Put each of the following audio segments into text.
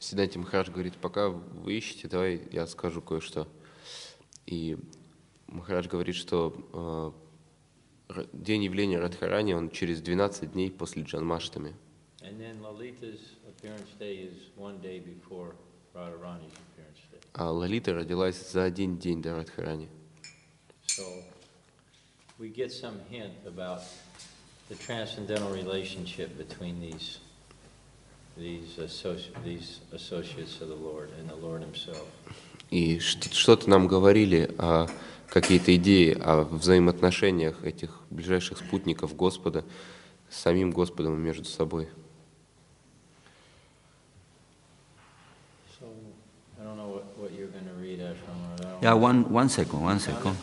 Сиданти Махарадж говорит, пока вы ищете, давай я скажу кое-что. И Махарадж говорит, что день явления Радхарани, он через 12 дней после Джанмаштами. А Лалита родилась за один день до Радхарани. We get some hint about the transcendental relationship between these associates of the Lord and the Lord Himself. И что-то нам говорили о какие-то идеи о взаимоотношениях этих ближайших спутников Господа с самим Господом и между собой. So, I don't know what you're going to read, Ashram. Yeah, one second.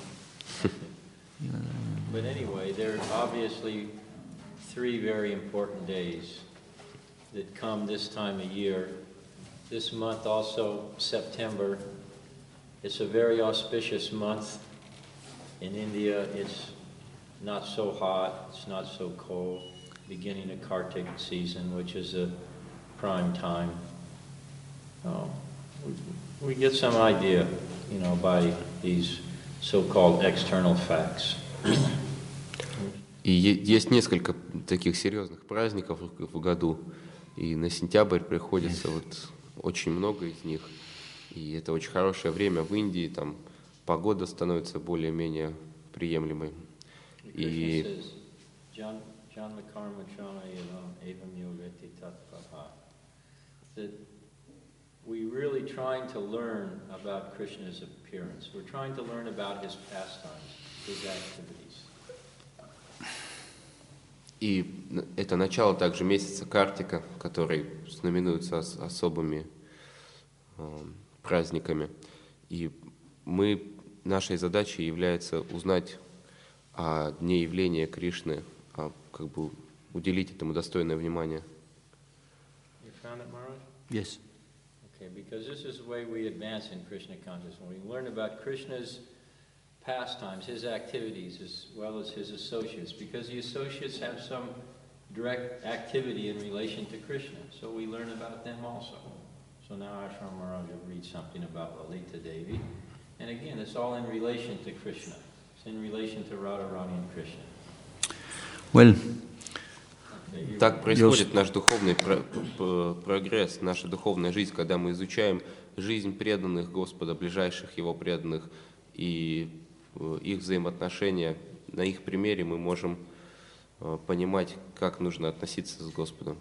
But anyway, there are obviously 3 very important days that come this time of year. This month also, September, it's a very auspicious month. In India, it's not so hot, it's not so cold. Beginning of Kartik season, which is a prime time. We get some idea, by these so-called external facts. И есть несколько таких серьезных праздников в году, и на сентябрь приходится очень много из них. И это очень хорошее время в Индии, там погода становится более-менее приемлемой. И we're really trying to learn about Krishna's appearance. We're trying to learn about his pastimes, his activities. И это начало также месяца Картика, который знаменуется особыми праздниками. И нашей задачей является узнать о дне явления Кришны, уделить этому достойное внимание. You found it, Maharaj? Yes. Okay, because this is the way we advance in Krishna consciousness. We learn about Krishna's pastimes, his activities, as well as his associates, because the associates have some direct activity in relation to Krishna, so we learn about them also. So now Ashram Maharaj will read something about Lalita Devi, and again, it's all in relation to Krishna. It's in relation to Radharani and Krishna. Well, так происходит наш духовный прогресс, наша духовная жизнь, когда мы изучаем жизнь преданных Господа, ближайших Его преданных, и их взаимоотношения. На их примере мы можем понимать, как нужно относиться с Господом.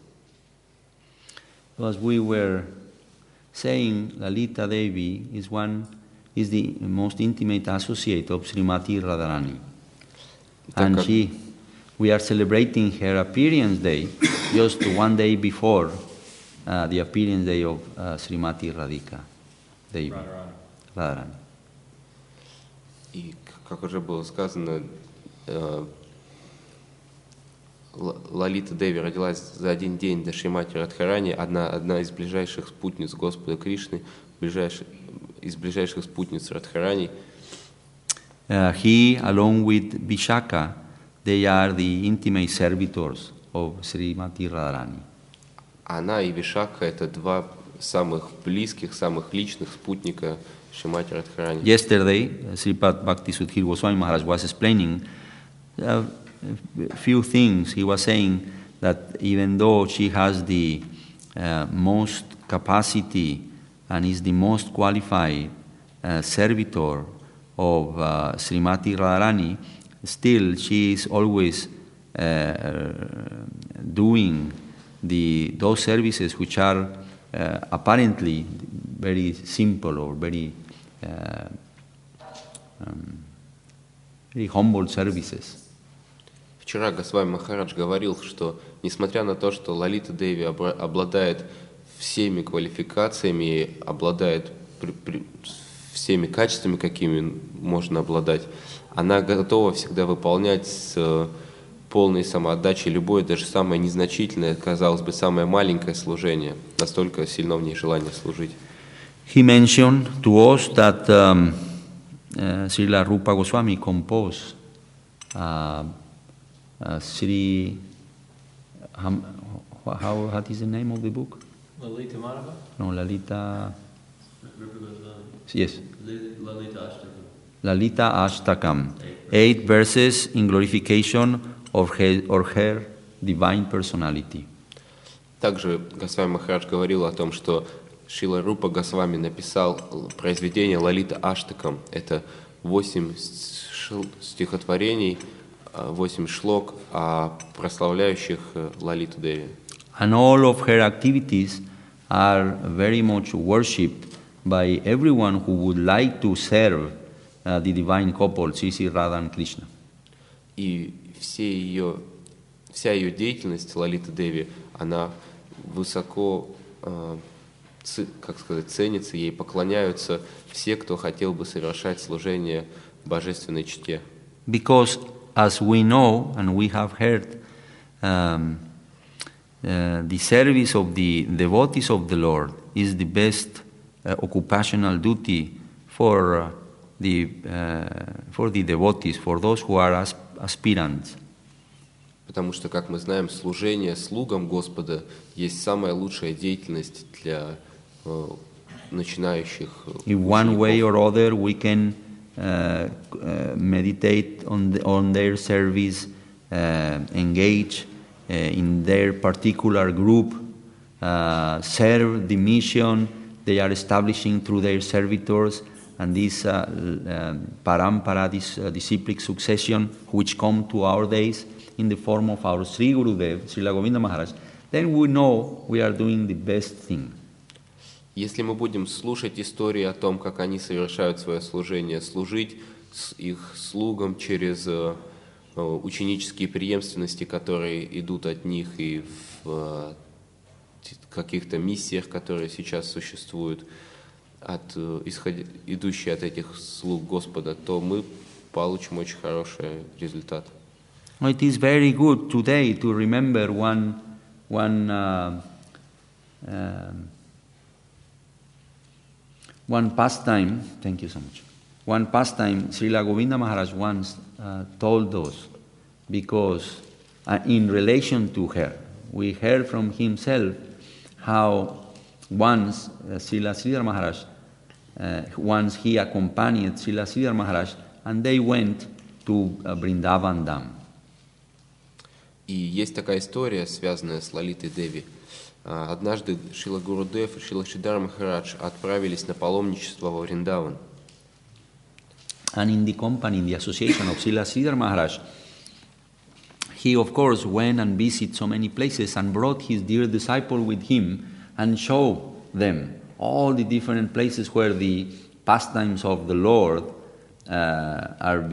As we were saying, Lalita Devi is the most intimate associate of Srimati Radharani. And we are celebrating her appearance day just one day before the appearance day of Srimati Radhika Devi. Radharani. И, как уже было сказано, Лалита Деви родилась за один день до Шримати Радхарани, одна из ближайших спутниц Господа Кришны, из ближайших спутниц Радхарани. He, along with Vishaka, they are the intimate servitors of Srimati Radharani. Она и Вишакха — это 2 самых близких, самых личных спутника Шримати Радхарани. Yesterday, Sripad Bhakti Sudhir Goswami Maharaj was explaining a few things. He was saying that even though she has the most capacity and is the most qualified servitor of Srimati Radharani, still she is always doing those services which are apparently very simple or very humble services. Вчера Госвами Махарадж говорил, что несмотря на то, что Лалита Деви обладает всеми квалификациями, обладает всеми качествами, какими можно обладать, она готова всегда выполнять с полной самоотдачей любое, даже самое незначительное, казалось бы, самое маленькое служение. Настолько сильно в ней желание служить. He mentioned to us that Srila Rupa Goswami composed what is the name of the book? Lalita Madhava? No, Lalita. River goes on. Yes. Lalita Ashtakam. Lalita Ashtakam. 8 verses in glorification of her divine personality. Также Госвами Махарадж говорил о том, что Шрила Рупа Госвами написал произведение Лалита Аштакам. Это 8 стихотворений, 8 шлок, прославляющих Лалиту Деви. And all of her activities are very much worshipped by everyone who would like to serve the divine couple, Sri Sri Radha and Krishna. И вся ее деятельность, Лалита Деви, она высоко, ценится, ей поклоняются все, кто хотел бы совершать служение божественной чете. Because, as we know and we have heard, the service of the devotees of the Lord is the best occupational duty for the devotees, for those who are aspirants. Потому что, как мы знаем, служение слугам Господа есть самая лучшая деятельность для начинающих In one way or other, we can meditate on their service, engage in their particular group, serve the mission they are establishing through their servitors, and this parampara, this disciplic succession, which come to our days in the form of our Sri Gurudev, Srila Govinda Maharaj, then we know we are doing the best thing. Если мы будем слушать истории о том, как они совершают свое служение, служить их слугам через ученические преемственности, которые идут от них, и в каких-то миссиях, которые сейчас существуют, идущие от этих слуг Господа, то мы получим очень хороший результат. It is very good today to remember one pastime. Thank you so much. One pastime Srila Govinda Maharaj once told us, because in relation to her, we heard from himself how once Srila Sridhar Maharaj, once he accompanied Srila Sridhar Maharaj, and they went to Vrindavan Dham. И есть такая история, связанная с Лалитой Деви. Однажды Шрила Гурудев и Шрила Сридхар Махарадж отправились на паломничество во Вриндаван. And in the company, in the association of Srila Sridhar Maharaj, he of course went and visited so many places and brought his dear disciple with him and showed them all the different places where the pastimes of the Lord are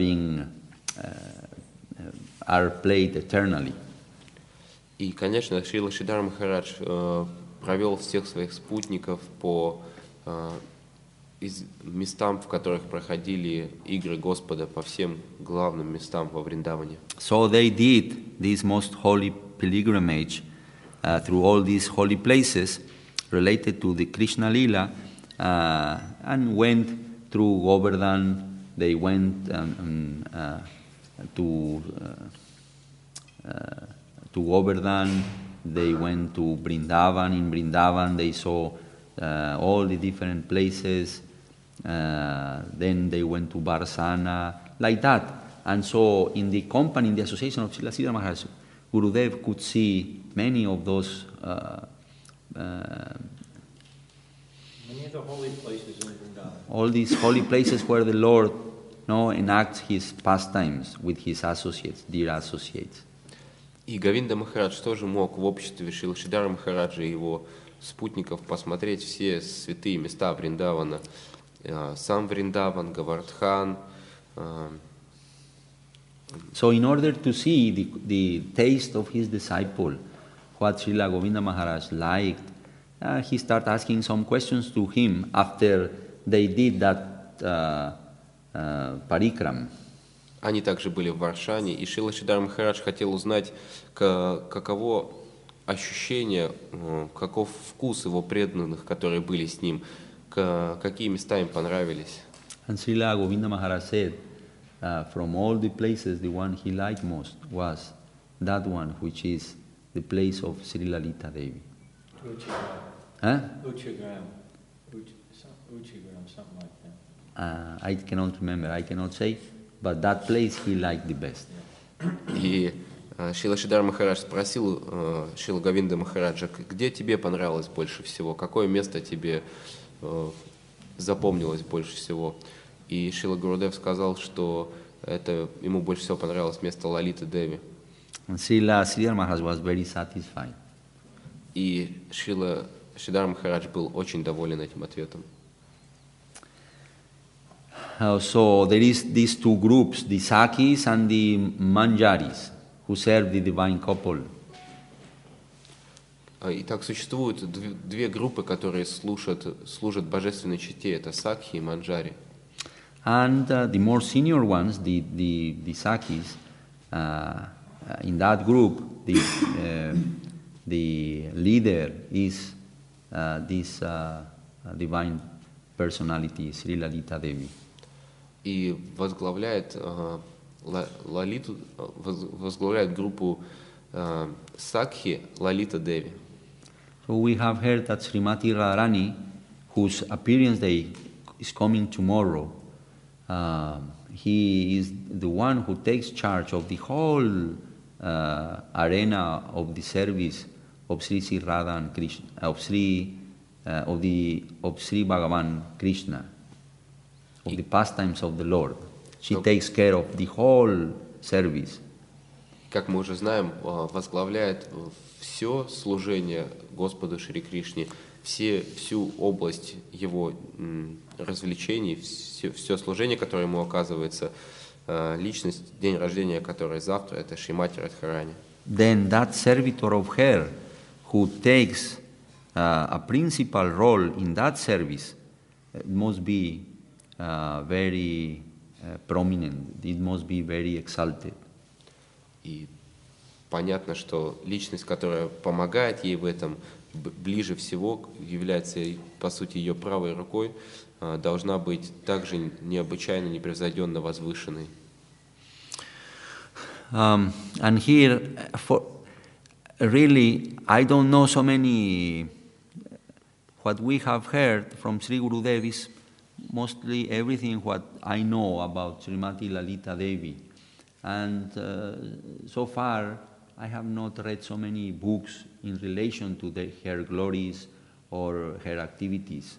played eternally. И, конечно, Шрила Сридхар Махарадж провел всех своих спутников по местам, в которых проходили игры Господа, по всем главным местам во Вриндаване. So they did this most holy pilgrimage through all these holy places related to the Krishna Lila, and went through Govardhan. They went to Govardhan. They went to Vrindavan. In Vrindavan, they saw all the different places. Then they went to Barsana, like that. And so, in the company, in the association of Srila Sridhar Maharaj, Gurudev could see many of those. Many of the holy places in Vrindavan. All these holy places where the Lord enacts his pastimes with his associates, dear associates. И Говинда Махарадж тоже мог в обществе Шрила Сридхара Махараджа и его спутников посмотреть все святые места Вриндавана. Сам Вриндаван, Гавардхан. So in order to see the taste of his disciple, what Srila Govinda Maharaj liked, he started asking some questions to him after they did that parikram. Они также были в Варшане, и Шрила Сридхар Махарадж хотел узнать, каково ощущение, каков вкус его преданных, которые были с ним, какие места им понравились. And Srila Govinda Maharaj said, from all the places, the one he liked most was that one which is the place of Sri Lalita Devi. Huh? Uchagram. Uchagram, something like that. I cannot remember, I cannot say, but that place he liked the best. И Шрила Шридар Махарадж спросил Шрила Говинда Махараджа, где тебе понравилось больше всего, какое место тебе запомнилось больше всего. И Шрила Гурудев сказал, что это ему больше всего понравилось место Лалиты Деви. And Srila Sridhar Maharaj was very satisfied. И Шрила Шридар Махарадж был очень доволен этим ответом. So there is these two groups, the Sakis and the Manjaris, who serve the divine couple. Итак, существуют две группы, которые служат божественной чете, это Сакхи и Манджари. And the more senior ones, the Sakis, in that group, the leader is this divine personality, Sri Lalita Devi. И возглавляет группу Сакхи Лалита Деви. So we have heard that Srimati Radharani, whose appearance day is coming tomorrow, he is the one who takes charge of the whole arena of the service of Sri Sri Radha and Krishna, of Sri Bhagavan Krishna, of the pastimes of the Lord. She takes care of the whole service. Как мы уже знаем, возглавляет все служение Господу Шри Кришне, всю область его развлечений, все служение, которое ему оказывается, личность, день рождения которой завтра, это Шримати Радхарани. Then that servitor of her who takes a principal role in that service must be very prominent, it must be very exalted. И понятно, что личность, которая помогает ей в этом, ближе всего, является, по сути, ее правой рукой, должна быть также необычайно, непревзойденно возвышенной. And here, really, I don't know so many. What we have heard from Sri Gurudev is mostly everything what I know about Srimati Lalita Devi. And so far, I have not read so many books in relation to her glories or her activities.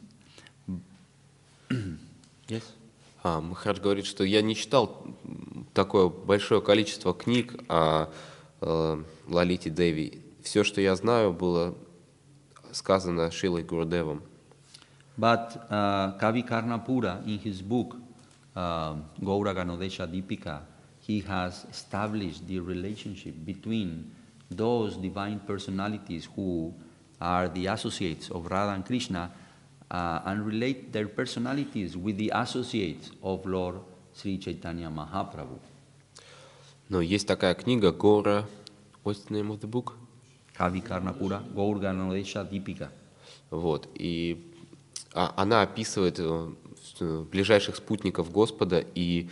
Yes? Махарадж говорит, что я не читал такое большое количество книг о Лалите Деви. Все, что я знаю, было сказано Шрилой Гурудевом. But Kavi Karnapura, in his book Gaura Ganodesha Deepika, he has established the relationship between those divine personalities who are the associates of Radha and Krishna and relate their personalities with the associates of Lord Sri Chaitanya Mahaprabhu. Но есть такая книга Гора, what's the name of the book? Kavi Karnapura, Gaura Ganodesha Deepika. Вот, и она описывает ближайших спутников Господа, и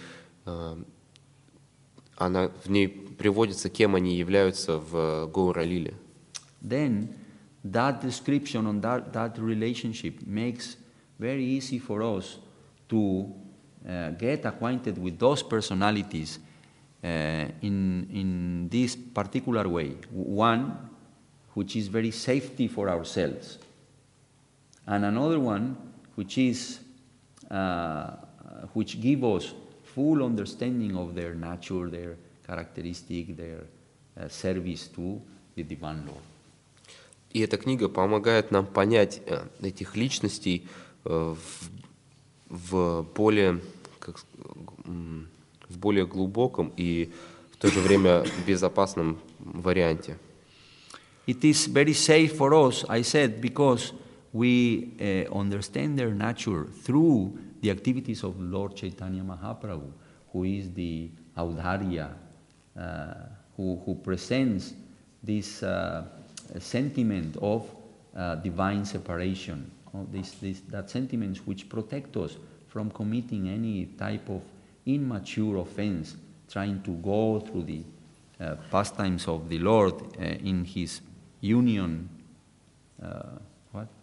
она в ней приводится, кем они являются в Гаура-лиле. Then that description on that relationship makes very easy for us to get acquainted with those personalities in this particular way. One, which is very safety for ourselves, and another one, which is which give us full understanding of their nature, their characteristic, their service to the divine Lord. И эта книга помогает нам понять этих личностей в более глубоком и в то же время безопасном варианте. It is very safe for us, I said, because we understand their nature through the activities of Lord Chaitanya Mahaprabhu, who is the Audharya, who presents this sentiment of divine separation, that sentiment which protects us from committing any type of immature offense, trying to go through the pastimes of the Lord in His union,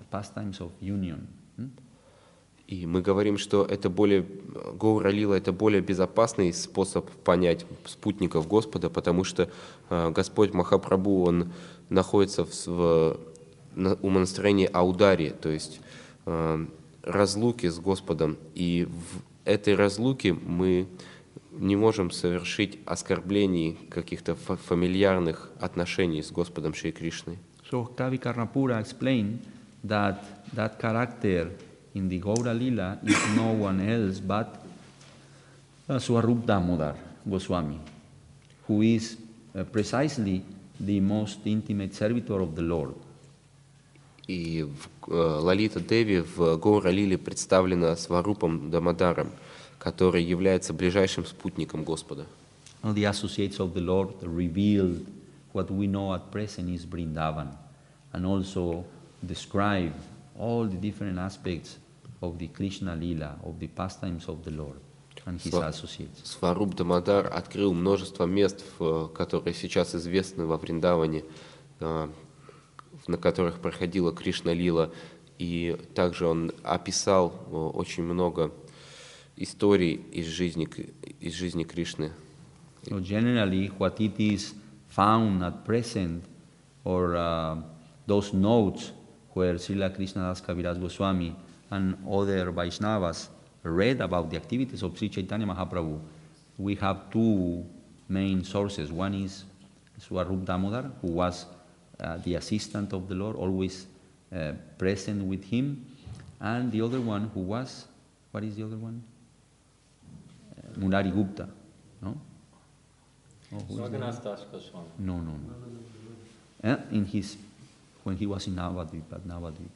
pastimes of union. И мы говорим, что это более, Гаура Лила — это более безопасный способ понять спутников Господа, потому что Господь Махапрабху, Он находится в умонастроении аудари, то есть разлуки с Господом. И в этой разлуке мы не можем совершить оскорблений каких-то фамильярных отношений с Господом Шри Кришной. So Kavi Karnapura explained that character in the Gaura Lila is no one else but Swarup Damodar Goswami, who is precisely the most intimate servitor of the Lord. И Лалита Деви в Гаура Лиле представлена Сварупом Дамодаром, который является ближайшим спутником Господа. Now the associates of the Lord revealed what we know at present is Vrindavan, and also describe all the different aspects of the Krishna Lila, of the pastimes of the Lord and his associates. Сваруб Дамодар открыл множество мест, которые сейчас известны во Вриндаване, на которых проходила Кришна Лила, и также он описал очень много историй из жизни Кришны. So generally, what it is found at present, or those notes where Srila Krishnadas Kaviraj Goswami and other Vaishnavas read about the activities of Sri Chaitanya Mahaprabhu, we have two main sources. One is Swarup Damodar, who was the assistant of the Lord, always present with him, and the other one who was, what is the other one? Murari Gupta, no? Oh, who is that? Raghunath Das Goswami. No. In his, when he was in Navadvip, at Navadvip.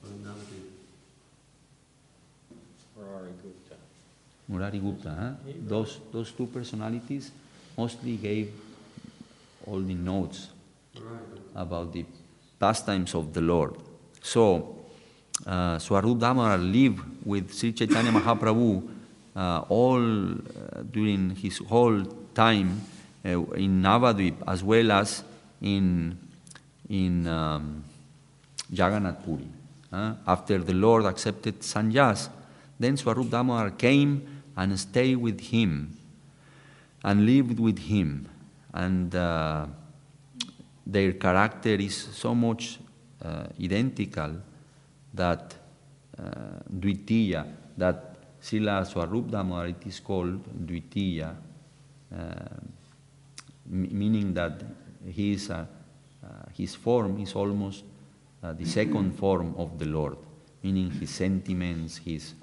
Murari Gupta. Murari Gupta, those two personalities mostly gave all the notes about the pastimes of the Lord. So, Swarup Damodar lived with Sri Chaitanya Mahaprabhu during his whole time in Navadvip, as well as in Jagannath Puri. After the Lord accepted sannyas, then Swarup Damodar came and stayed with him and lived with him, and their character is so much identical that Dvitiya, that Srila Swarup Damodar, it is called Dvitiya, meaning that his form is almost the second form of the Lord, meaning his sentiments, his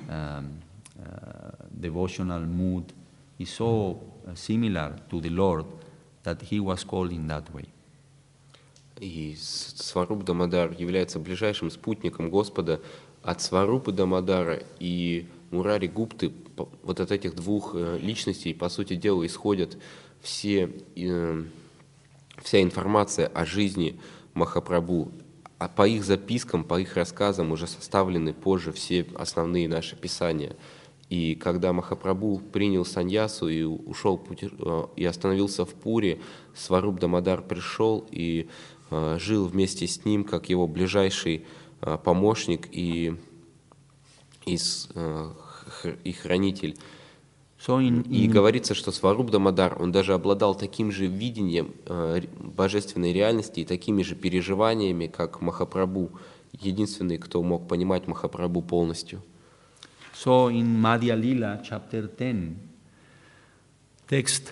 devotional mood is so similar to the Lord that he was called in that way. И Сваруб Дамодар является ближайшим спутником Господа. От Сварупы Дамодара и Мурари Гупты, вот от этих двух личностей, по сути дела, исходят вся информация о жизни Махапрабху. А по их запискам, по их рассказам уже составлены позже все основные наши писания. И когда Махапрабху принял саньясу и ушел и остановился в Пури, Сваруб Дамодар пришел и жил вместе с ним как его ближайший помощник и хранитель. И говорится, что Сваруб Дамодар, он даже обладал таким же видением божественной реальности и такими же переживаниями, как Махапрабху, единственный, кто мог понимать Махапрабху полностью. So in Madhya Lila, chapter 10, text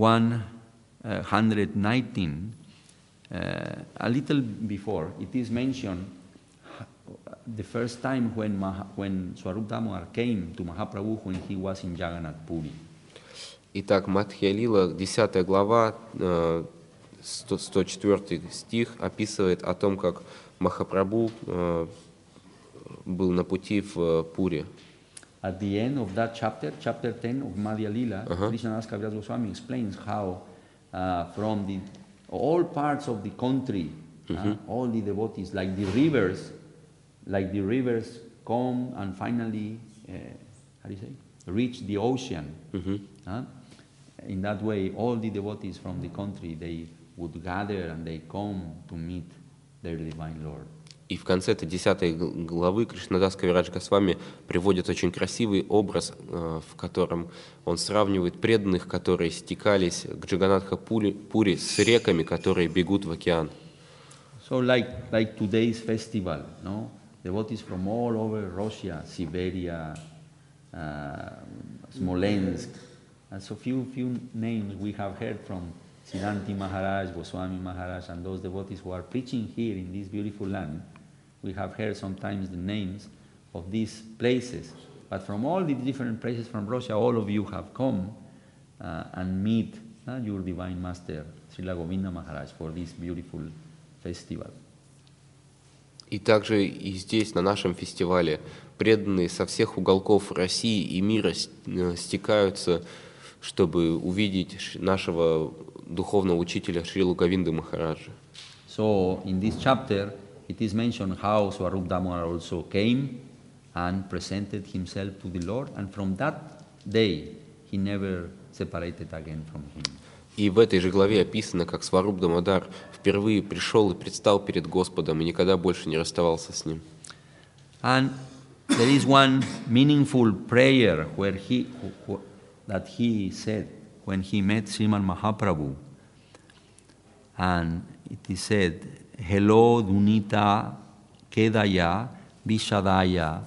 119, a little before, it is mentioned the first time when Swarup Damodar came to Mahaprabhu when he was in Jagannath Puri. Итак, Мадхья Лила, 10 глава, 104 стих, описывает о том, как Махапрабху был на пути в Пури. At the end of that chapter 10 of Madhya Lila, Krishnadas Kaviraj Goswami explains how from all parts of the country, all the devotees, like the rivers come and finally, reach the ocean. In that way, all the devotees from the country, they would gather and they come to meet their divine Lord. И в конце этой 10 главы Кришнадас Кавирадж Госвами приводит очень красивый образ, в котором он сравнивает преданных, которые стекались к Джаганатха Пури с реками, которые бегут в океан. So like today's festival, no? Devotees from all over Russia, Siberia, Smolensk, and so few names we have heard from Siddhanti Maharaj, Goswami Maharaj, and those devotees who are preaching here in this beautiful land. We have heard sometimes the names of these places, but from all the different places from Russia, all of you have come and meet your Divine Master, Srila Govinda Maharaj, for this beautiful festival. И также и здесь, на нашем фестивале, преданные со всех уголков России и мира стекаются, чтобы увидеть нашего духовного учителя Шрилу Говинду Махараджа. So in this chapter, it is mentioned how Swarup Damodar also came and presented himself to the Lord, and from that day he never separated again from him. И в этой же главе описано, как Сваруб Дамодар впервые пришел и предстал перед Господом и никогда больше не расставался с ним. And there is one meaningful prayer where that he said when he met Sriman Mahaprabhu, and it is said, "Hello Dunita Kedaya Vishadaya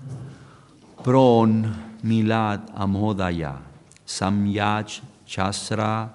Pron Milad Amodaya Samyaj Chasra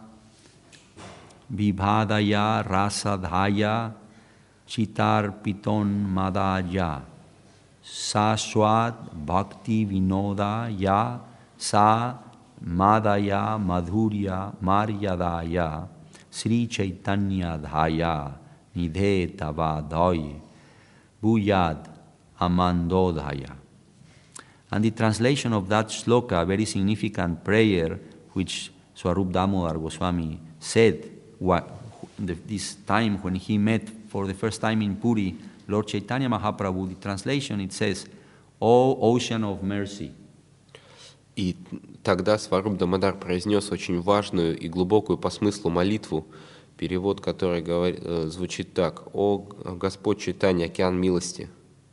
Vibhadaya Rasadhaya Chitar Piton Madaya Saswat Bhakti Vinodaya Sa Madaya Madhurya Maryadaya Sri Chaitanya Dhaya Nidhe Tavadhoy Buyad Amandodhaya." And the translation of that shloka, a very significant prayer which Swarup Damodar Goswami said this time when he met for the first time in Puri Lord Chaitanya Mahaprabhu, the translation, it says, "O ocean of mercy." И тогда Сваруб Дамодар произнес очень важную и глубокую по смыслу молитву, перевод которой звучит так: «О Господь Чайтанья, океан милости».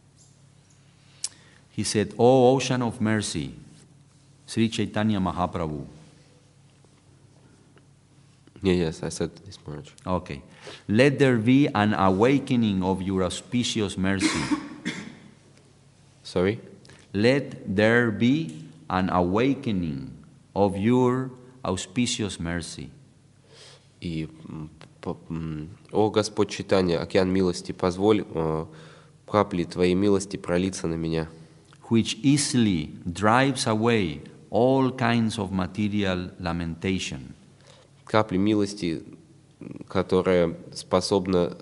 He said, "O ocean of mercy, Sri Chaitanya Mahaprabhu." Yes, I said this much. Okay. "Let there be an awakening of your auspicious mercy." Sorry? Let there be an awakening of your auspicious mercy. И «О Господь Чайтанья, океан милости, позволь капли Твоей милости пролиться на меня». Which easily drives away all kinds of material lamentation. Капли милости, которая способна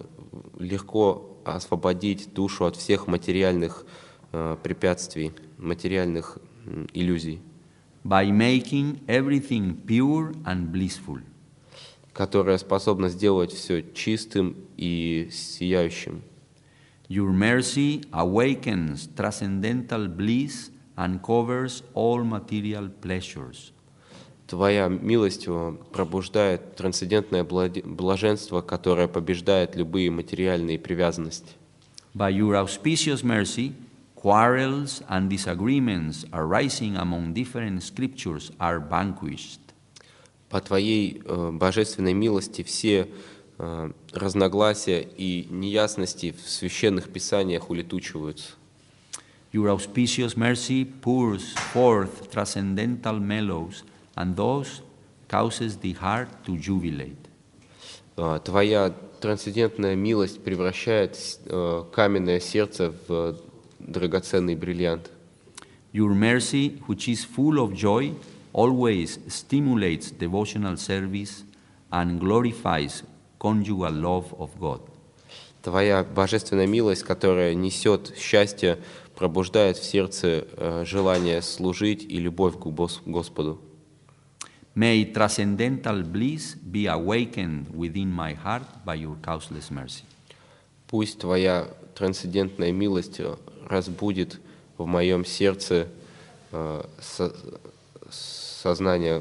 легко освободить душу от всех материальных препятствий, материальных иллюзий. By making everything pure and blissful. Которая способна сделать все чистым и сияющим. Your mercy awakens transcendental bliss and covers all material pleasures. Твоя милость пробуждает трансцендентное блаженство, которое побеждает любые материальные привязанности. By your auspicious mercy, quarrels and disagreements arising among different scriptures are vanquished. По Твоей божественной милости все разногласия и неясности в священных писаниях улетучиваются. Your auspicious mercy pours forth transcendental mellows and thus causes the heart to jubilate. Твоя трансцендентная милость превращает каменное сердце в драгоценный бриллиант. Your mercy, which is full of joy, always stimulates devotional service and glorifies conjugal love of God. Твоя божественная милость, которая несет счастье, пробуждает в сердце желание служить и любовь к Господу. May transcendental bliss be awakened within my heart by your causeless mercy. Пусть Твоя трансцендентная милость разбудит в моем сердце сознание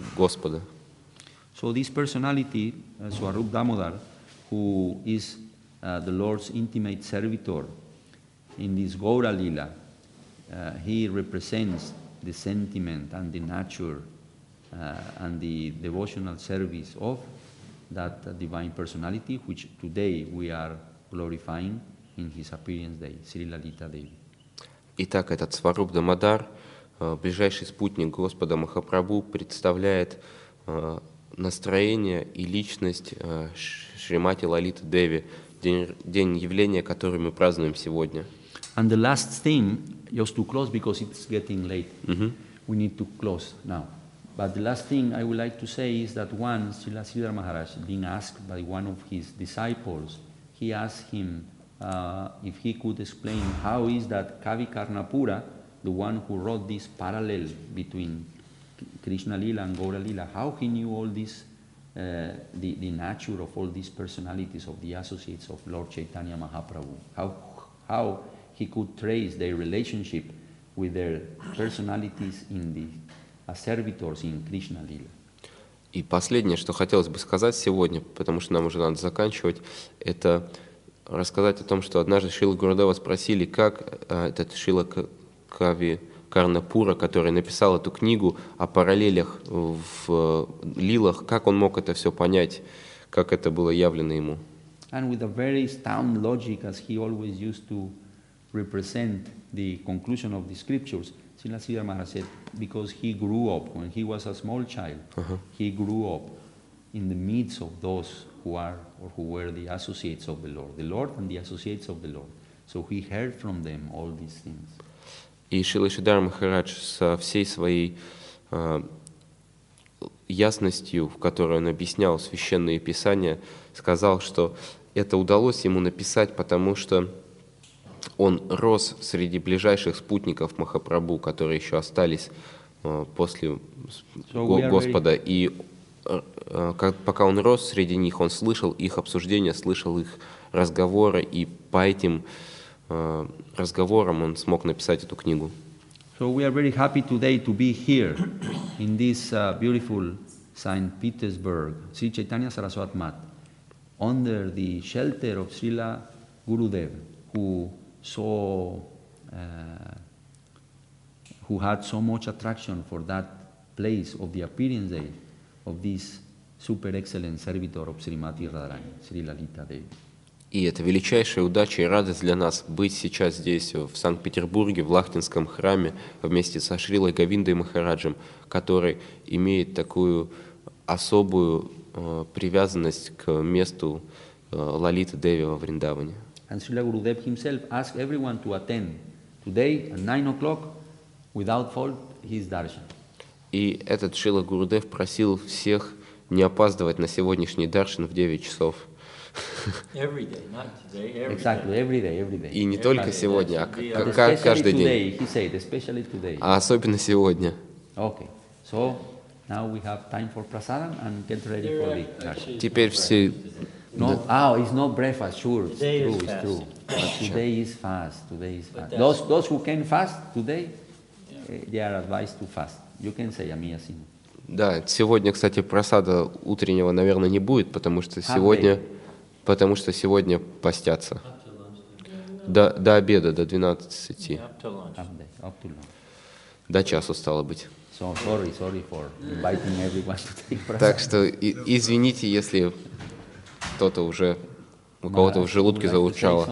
Господа. So this personality, Swarup Damodar, who is the Lord's intimate servitor in this Gaura Lila. He represents the sentiment and the nature and the devotional service of that divine personality, which today we are glorifying in his appearance day, Sri Lalita Devi. Итак, этот Сваруб Дамодар, ближайший спутник Господа Махапрабху, представляет настроение и личность Шримати Лалиты Деви, день явления, который мы празднуем сегодня. And the last thing, just to close because it's getting late, we need to close now. But the last thing I would like to say is that once Srila Sridhar Maharaj, being asked by one of his disciples, he asked him if he could explain how is that Kavi Karnapura, the one who wrote this parallel between Krishna Lila and Gaura Lila, how he knew all this, the nature of all these personalities of the associates of Lord Chaitanya Mahaprabhu, how he could trace their relationship with their personalities in the servitors in Krishna Lila. И последнее, что хотелось бы сказать сегодня, потому что нам уже надо заканчивать, это рассказать о том, что однажды Шрила Гурудева спросили, как этот Шрила Кави Карнапура, который написал эту книгу о параллелях в лилах, как он мог это все понять, как это было явлено ему. And with a very sound logic, as he always used to represent the conclusion of the scriptures, Srila Sridhar Maharaj said, because he grew up, when he was a small child, he grew up in the midst of those who are or who were the associates of the Lord and the associates of the Lord. So he heard from them all these things. И Шрила Шридар Махарадж со всей своей ясностью, в которой он объяснял священные писания, сказал, что это удалось ему написать, потому что он рос среди ближайших спутников Махапрабху, которые еще остались после Господа. И пока он рос среди них, он слышал их обсуждения, слышал их разговоры, и по этим разговорам он смог написать эту книгу. So we are very happy today to be here in this beautiful St. Petersburg, Sri Chaitanya Saraswat Math, under the shelter of Srila Gurudev, who had so much attraction for that place of the appearance day of this super excellent servitor of Srimati Radharani, Sri Lalita Devi. И это величайшая удача и радость для нас быть сейчас здесь, в Санкт-Петербурге, в Лахтинском храме, вместе со Шрилой Говиндой Махараджем, который имеет такую особую привязанность к месту Лалиты Деви во Вриндаване. And Srila Gurudev himself asked everyone to attend today at 9 o'clock without fault his darshan. И этот Шрила Гурудев просил всех не опаздывать на сегодняшний даршан в 9 часов. Every day, not today, every Exactly, day. every day, every day. И не только сегодня, But а especially каждый today, день. he said, especially today. А особенно сегодня. Okay, so now we have time for prasadam and get ready for the darshan. Теперь все... No, it's not breakfast, sure, it's Today true, is it's true. But today is fast, But Those who can fast today, they are advised to fast. You can say amiyasina. Да, сегодня, кстати, просада утреннего, наверное, не будет, потому что сегодня постятся. До обеда, до 12. Up to lunch. Up to lunch. До часу, стало быть. So sorry for inviting everyone to take prasad. Так что извините, если кто-то уже, у кого-то в желудке заурчало.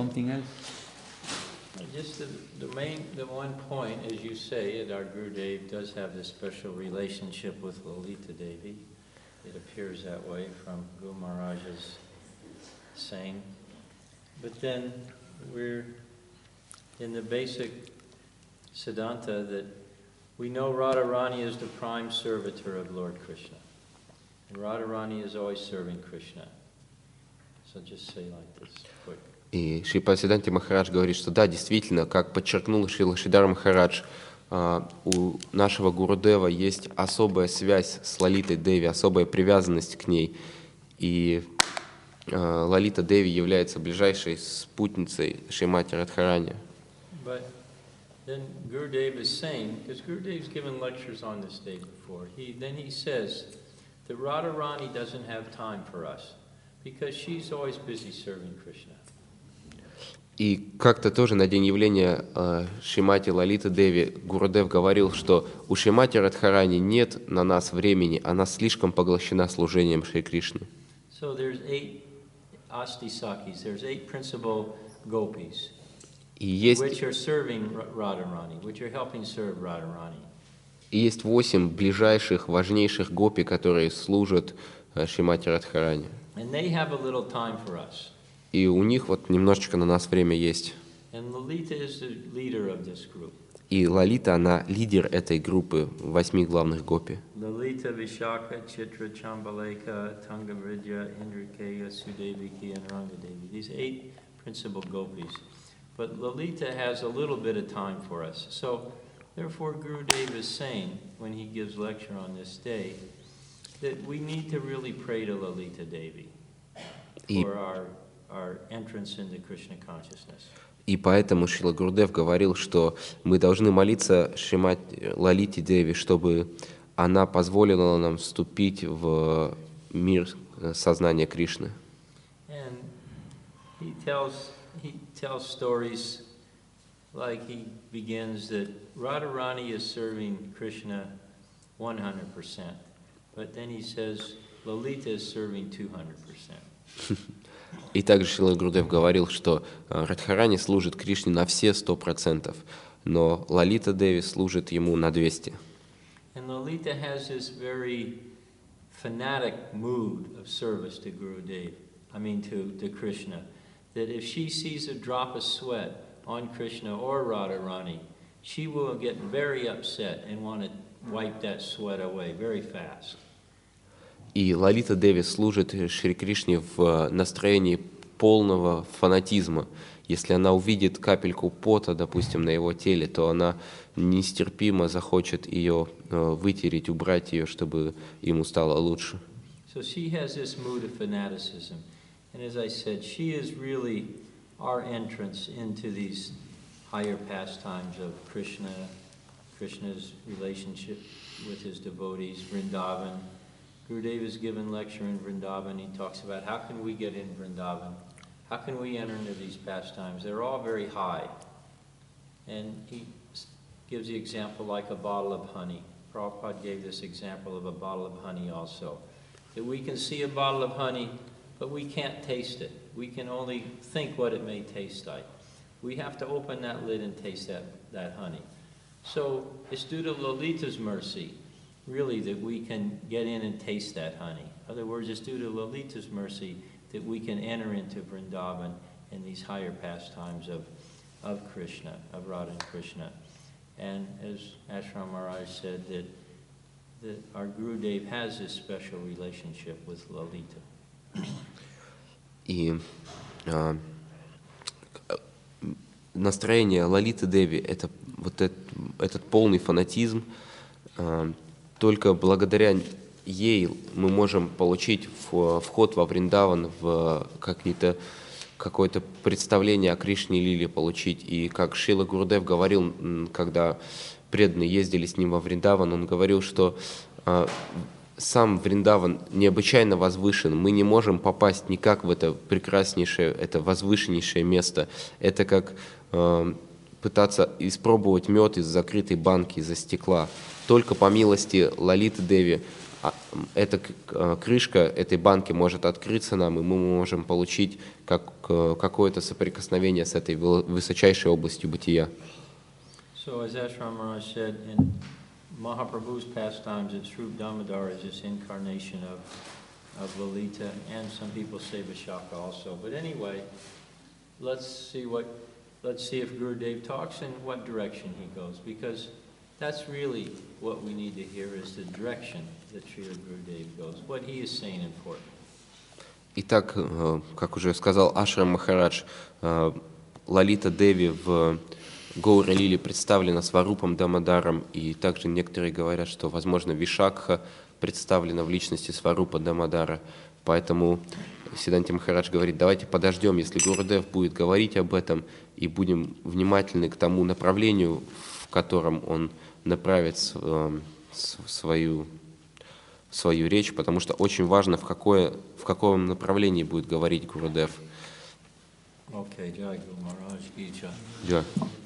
Just the one point, as you say, that our Gurudev does have this special relationship with Lalita Devi. It appears that way from Guru Maharaj's saying. But then we're in the basic Siddhanta that we know Radharani is the prime servitor of Lord Krishna. And Radharani is always serving Krishna. So just say like this, quick. И Шрипасиданти Махарадж говорит, что да, действительно, как подчеркнул Шрила Шридар Махарадж, у нашего Гурудева есть особая связь с Лалитой Деви, особая привязанность к ней. И Лалита Деви является ближайшей спутницей Шримати Радхарани. But then Gurudev is saying, because Gurudev's given lectures on this day before, he says that Radharani doesn't have time for us because she's always busy serving Krishna. И как-то тоже на день явления Шримати Лалиты Деви Гурудев говорил, что у Шримати Радхарани нет на нас времени, она слишком поглощена служением Шри Кришны. So there's 8 Astisakis, there's 8 principal gopis, И есть, which are serving Radharani, which are helping serve Radharani. и есть 8 ближайших, важнейших гопи, которые служат Шримати Радхарани. And they have a little time for us. И у них вот немножечко на нас время есть. And Lalita is the leader of this group. И Лалита, она лидер этой группы 8 главных гопи. Lalita, Vishaka, Chitra, Chambaleka, Tungavridya, Indrikeya, Sudeviki, and Rangadevi. These 8 principal gopis. But Lalita has a little bit of time for us. So, therefore, Gurudev is saying, when he gives lecture on this day, that we need to really pray to Lalita Devi for our entrance into Krishna consciousness. И поэтому Шрила Гурудев говорил, что мы должны молиться Шримати Лалите Деви, чтобы она позволила нам вступить в мир сознания Кришны. And he tells stories like he begins that Radharani is serving Krishna 100%, but then he says Lalita is serving 200%. И также Шрила Гурудев говорил, что Радхарани служит Кришне на все 100%, но Лалита Деви служит ему на 200%. And Lalita has this very fanatic mood of service to Gurudev, to Krishna, that if she sees a drop of sweat on Krishna or Radharani, she will get very upset and want to wipe that sweat away very fast. И Лалита Деви служит Шри Кришне в настроении полного фанатизма. Если она увидит капельку пота, допустим, на его теле, то она нестерпимо захочет ее вытереть, убрать ее, чтобы ему стало лучше. So she has this mood of fanaticism. And as I said, she is really our entrance into these higher pastimes of Krishna, Krishna's relationship with his devotees, Vrindavan. Gurudev has given lecture in Vrindavan. He talks about how can we get in Vrindavan? How can we enter into these pastimes? They're all very high. And he gives the example like a bottle of honey. Prabhupada gave this example of a bottle of honey also. That we can see a bottle of honey, but we can't taste it. We can only think what it may taste like. We have to open that lid and taste that honey. So it's due to Lalita's mercy, really, that we can get in and taste that honey. In other words, it's due to Lalita's mercy that we can enter into Vrindavan and these higher pastimes of Krishna, of Radha and Krishna. And as Ashram Maharaj said, that our Gurudev has this special relationship with Lalita. И настроение Лалиты Деви — это вот этот полный фанатизм. Только благодаря ей мы можем получить вход во Вриндаван, в какое-то представление о Кришне Лиле получить. И как Шрила Гурудев говорил, когда преданные ездили с ним во Вриндаван, он говорил, что сам Вриндаван необычайно возвышен. Мы не можем попасть никак в это прекраснейшее, это возвышеннейшее место. Это как пытаться испробовать мед из закрытой банки, из-за стекла. Только по милости Лалиты Деви эта крышка этой банки может открыться нам, и мы можем получить какое-то соприкосновение с этой высочайшей областью бытия. So as Ashram Maharaj said, in Mahaprabhu's pastimes, it's Srup Damodar is this incarnation of Lalita, and some people say Vishaka also. But anyway, let's see if Gurudev talks and what direction he goes, because that's really what we need to hear is the direction that Srila Gurudev goes, what he is saying important. Итак, как уже сказал Ашрам Махарадж, Лалита Деви в Гаура Лиле представлена Сварупом Дамодаром, и также некоторые говорят, что, возможно, Вишакха представлена в личности Сварупа Дамодара. Поэтому Сиданти Махарадж говорит, давайте подождем, если Гурудев будет говорить об этом, и будем внимательны к тому направлению, в котором он направит свою речь, потому что очень важно, в каком направлении будет говорить Гурудев. Okay, Jai Guru Maharaj Ki Jai. Jai.